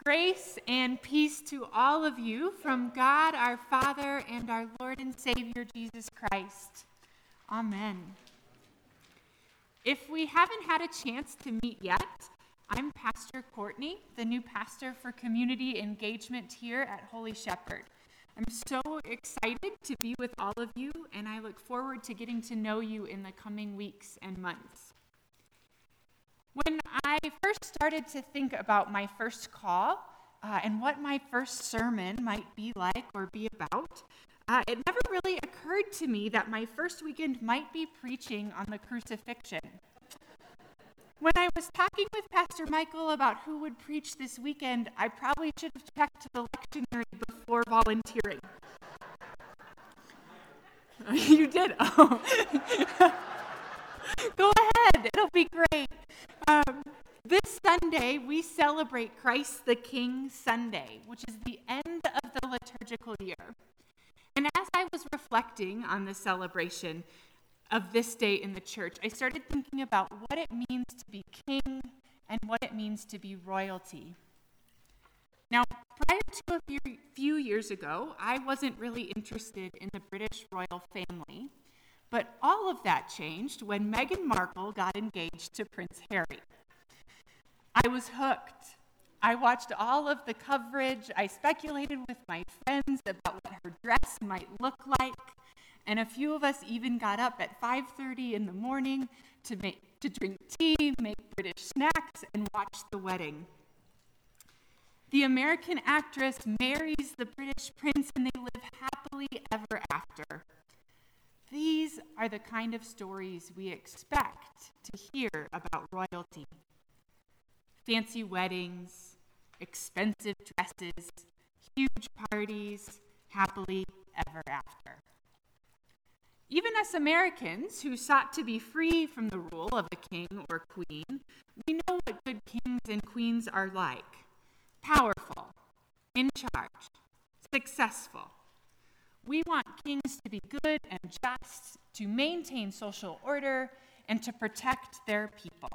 Grace and peace to all of you from God our Father and our Lord and Savior Jesus Christ. Amen. If we haven't had a chance to meet yet, I'm Pastor Courtney, the new pastor for community engagement here at Holy Shepherd. I'm so excited to be with all of you, and I look forward to getting to know you in the coming weeks and months. When I first started to think about my first call and what my first sermon might be like or be about, it never really occurred to me that my first weekend might be preaching on the crucifixion. When I was talking with Pastor Michael about who would preach this weekend, I probably should have checked the lectionary before volunteering. You did? Oh. Go ahead. It'll be great. This Sunday, we celebrate Christ the King Sunday, which is the end of the liturgical year. And as I was reflecting on the celebration of this day in the church, I started thinking about what it means to be king and what it means to be royalty. Now, prior to a few years ago, I wasn't really interested in the British royal family, but all of that changed when Meghan Markle got engaged to Prince Harry. I was hooked. I watched all of the coverage. I speculated with my friends about what her dress might look like, and a few of us even got up at 5:30 in the morning to drink tea, make British snacks, and watch the wedding. The American actress marries the British prince, and they live happily ever after. These are the kind of stories we expect to hear about royalty. Fancy weddings, expensive dresses, huge parties, happily ever after. Even us Americans who sought to be free from the rule of a king or queen, we know what good kings and queens are like. Powerful, in charge, successful. We want kings to be good and just, to maintain social order, and to protect their people.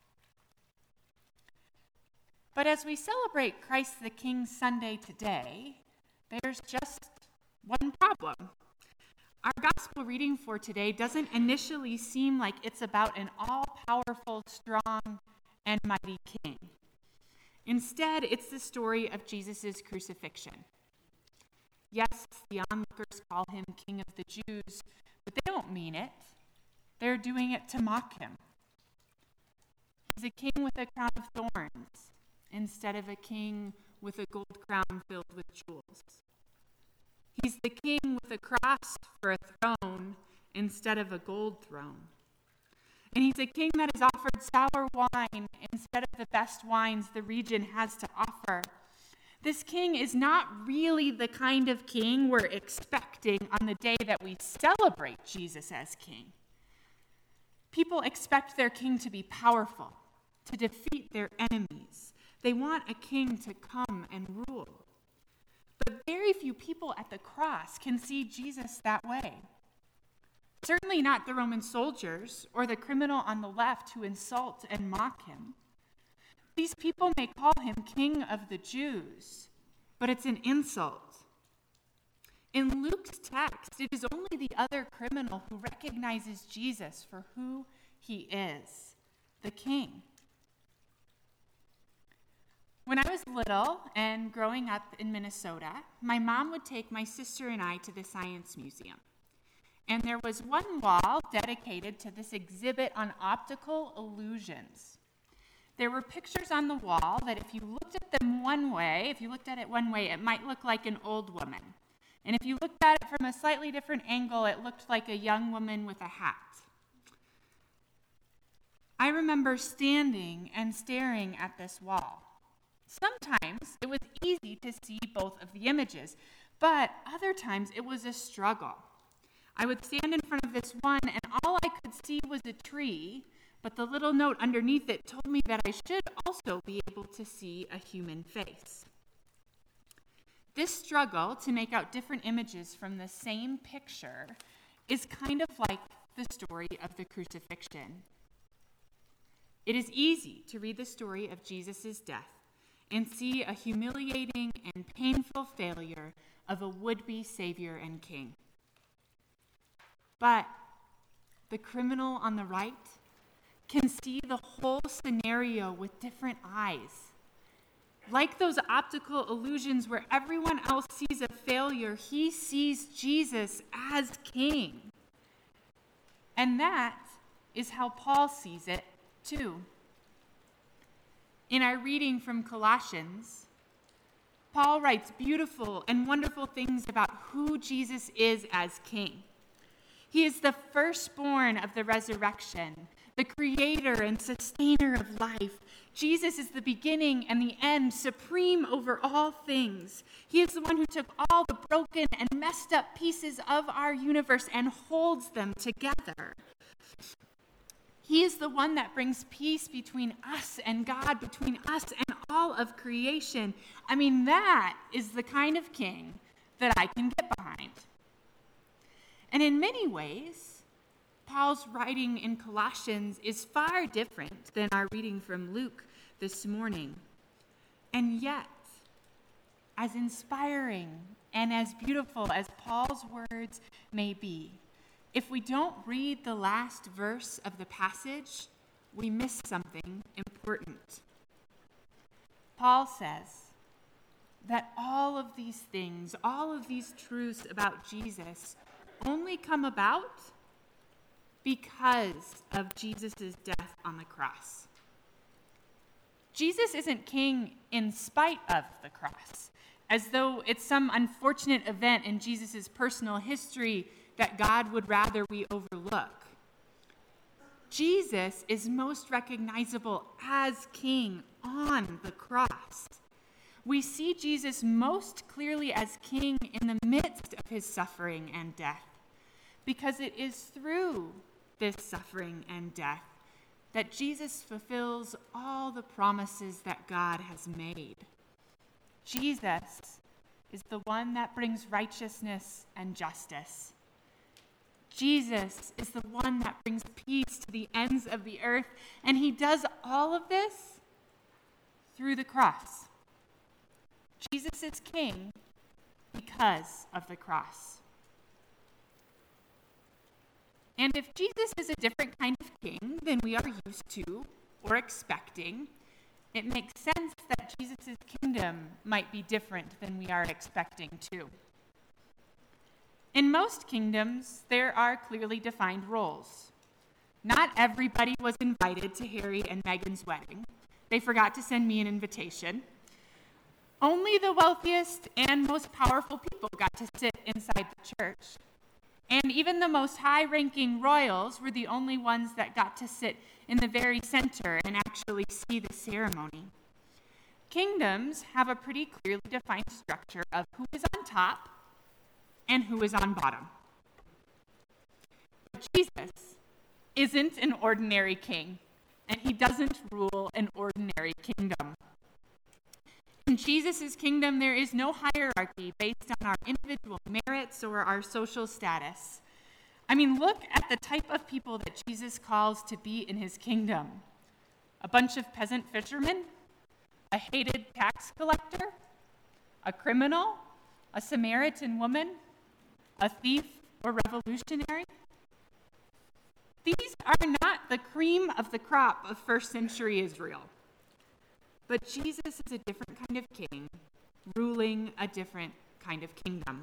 But as we celebrate Christ the King Sunday today, there's just one problem. Our gospel reading for today doesn't initially seem like it's about an all-powerful, strong, and mighty king. Instead, it's the story of Jesus' crucifixion. Yes, the onlookers call him King of the Jews, but they don't mean it. They're doing it to mock him. He's a king with a crown of thorns, instead of a king with a gold crown filled with jewels. He's the king with a cross for a throne instead of a gold throne. And he's a king that is offered sour wine instead of the best wines the region has to offer. This king is not really the kind of king we're expecting on the day that we celebrate Jesus as king. People expect their king to be powerful, to defeat their enemies. They want a king to come and rule. But very few people at the cross can see Jesus that way. Certainly not the Roman soldiers or the criminal on the left who insult and mock him. These people may call him King of the Jews, but it's an insult. In Luke's text, it is only the other criminal who recognizes Jesus for who he is, the king. When I was little and growing up in Minnesota, my mom would take my sister and I to the Science Museum. And there was one wall dedicated to this exhibit on optical illusions. There were pictures on the wall that if you looked at them one way, it might look like an old woman. And if you looked at it from a slightly different angle, it looked like a young woman with a hat. I remember standing and staring at this wall. Sometimes it was easy to see both of the images, but other times it was a struggle. I would stand in front of this one, and all I could see was a tree, but the little note underneath it told me that I should also be able to see a human face. This struggle to make out different images from the same picture is kind of like the story of the crucifixion. It is easy to read the story of Jesus' death and see a humiliating and painful failure of a would-be savior and king. But the criminal on the right can see the whole scenario with different eyes. Like those optical illusions where everyone else sees a failure, he sees Jesus as king. And that is how Paul sees it too. In our reading from Colossians, Paul writes beautiful and wonderful things about who Jesus is as king. He is the firstborn of the resurrection, the creator and sustainer of life. Jesus is the beginning and the end, supreme over all things. He is the one who took all the broken and messed up pieces of our universe and holds them together. He is the one that brings peace between us and God, between us and all of creation. I mean, that is the kind of king that I can get behind. And in many ways, Paul's writing in Colossians is far different than our reading from Luke this morning. And yet, as inspiring and as beautiful as Paul's words may be, if we don't read the last verse of the passage, we miss something important. Paul says that all of these things, all of these truths about Jesus only come about because of Jesus' death on the cross. Jesus isn't king in spite of the cross, as though it's some unfortunate event in Jesus' personal history that God would rather we overlook. Jesus is most recognizable as king on the cross. We see Jesus most clearly as king in the midst of his suffering and death, because it is through this suffering and death that Jesus fulfills all the promises that God has made. Jesus is the one that brings righteousness and justice. Jesus is the one that brings peace to the ends of the earth, and he does all of this through the cross. Jesus is king because of the cross. And if Jesus is a different kind of king than we are used to or expecting, it makes sense that Jesus' kingdom might be different than we are expecting too. In most kingdoms, there are clearly defined roles. Not everybody was invited to Harry and Meghan's wedding. They forgot to send me an invitation. Only the wealthiest and most powerful people got to sit inside the church. And even the most high-ranking royals were the only ones that got to sit in the very center and actually see the ceremony. Kingdoms have a pretty clearly defined structure of who is on top and who is on bottom. But Jesus isn't an ordinary king, and he doesn't rule an ordinary kingdom. In Jesus' kingdom, there is no hierarchy based on our individual merits or our social status. I mean, look at the type of people that Jesus calls to be in his kingdom. A bunch of peasant fishermen, a hated tax collector, a criminal, a Samaritan woman, a thief or revolutionary. These are not the cream of the crop of first century Israel. But Jesus is a different kind of king, ruling a different kind of kingdom.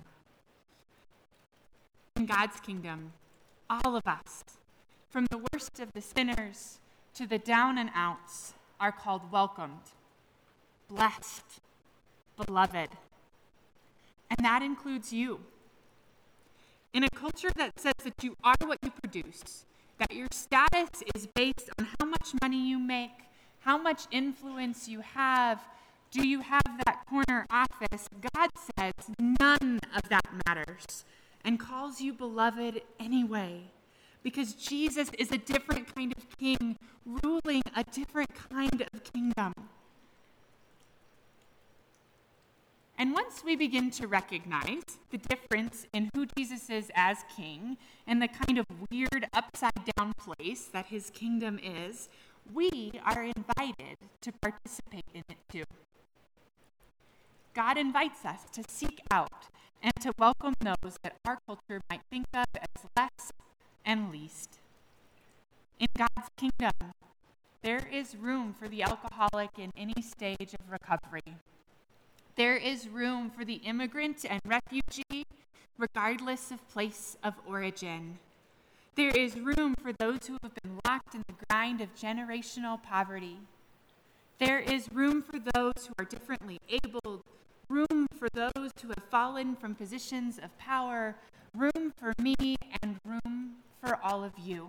In God's kingdom, all of us, from the worst of the sinners to the down and outs, are called welcomed, blessed, beloved. And that includes you. In a culture that says that you are what you produce, that your status is based on how much money you make, how much influence you have, do you have that corner office? God says none of that matters and calls you beloved anyway, because Jesus is a different kind of king, ruling a different kind of kingdom. And once we begin to recognize the difference in who Jesus is as king and the kind of weird upside-down place that his kingdom is, we are invited to participate in it too. God invites us to seek out and to welcome those that our culture might think of as less and least. In God's kingdom, there is room for the alcoholic in any stage of recovery. There is room for the immigrant and refugee, regardless of place of origin. There is room for those who have been locked in the grind of generational poverty. There is room for those who are differently abled, room for those who have fallen from positions of power, room for me, and room for all of you.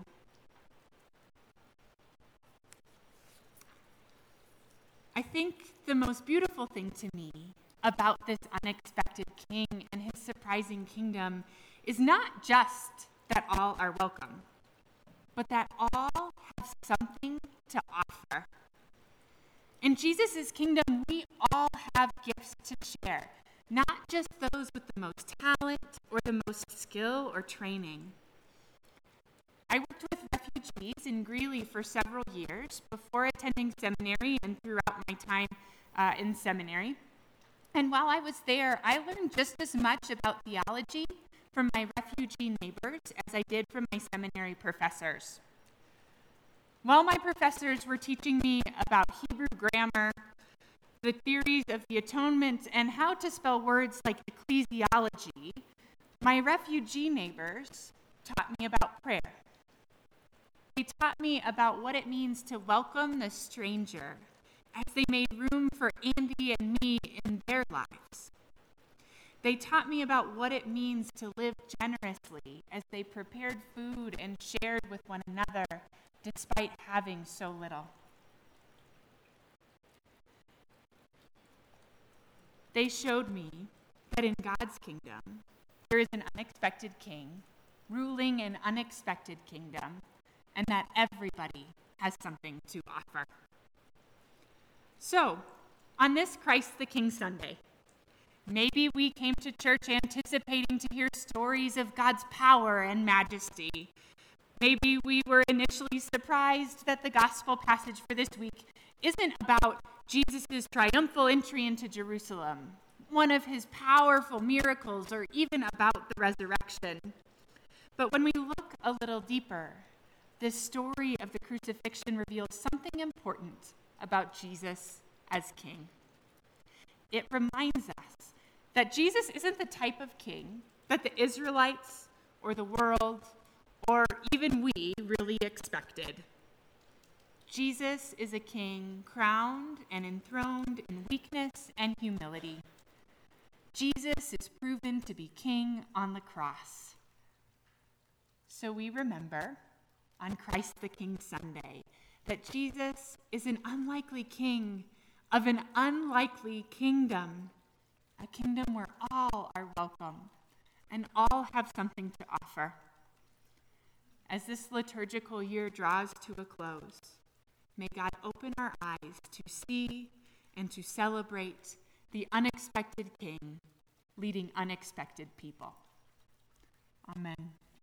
I think the most beautiful thing to me about this unexpected king and his surprising kingdom is not just that all are welcome, but that all have something to offer. In Jesus' kingdom, we all have gifts to share, not just those with the most talent or the most skill or training. I worked with refugees in Greeley for several years before attending seminary and throughout my time in seminary. And while I was there, I learned just as much about theology from my refugee neighbors as I did from my seminary professors. While my professors were teaching me about Hebrew grammar, the theories of the atonement, and how to spell words like ecclesiology, my refugee neighbors taught me about prayer. They taught me about what it means to welcome the stranger as they made room for Andy and me in their lives. They taught me about what it means to live generously as they prepared food and shared with one another despite having so little. They showed me that in God's kingdom, there is an unexpected king ruling an unexpected kingdom, and that everybody has something to offer. So, on this Christ the King Sunday, maybe we came to church anticipating to hear stories of God's power and majesty. Maybe we were initially surprised that the gospel passage for this week isn't about Jesus' triumphal entry into Jerusalem, one of his powerful miracles, or even about the resurrection. But when we look a little deeper, this story of the crucifixion reveals something important about Jesus as king. It reminds us that Jesus isn't the type of king that the Israelites or the world or even we really expected. Jesus is a king crowned and enthroned in weakness and humility. Jesus is proven to be king on the cross. So we remember on Christ the King Sunday that Jesus is an unlikely king of an unlikely kingdom, a kingdom where all are welcome and all have something to offer. As this liturgical year draws to a close, may God open our eyes to see and to celebrate the unexpected king leading unexpected people. Amen.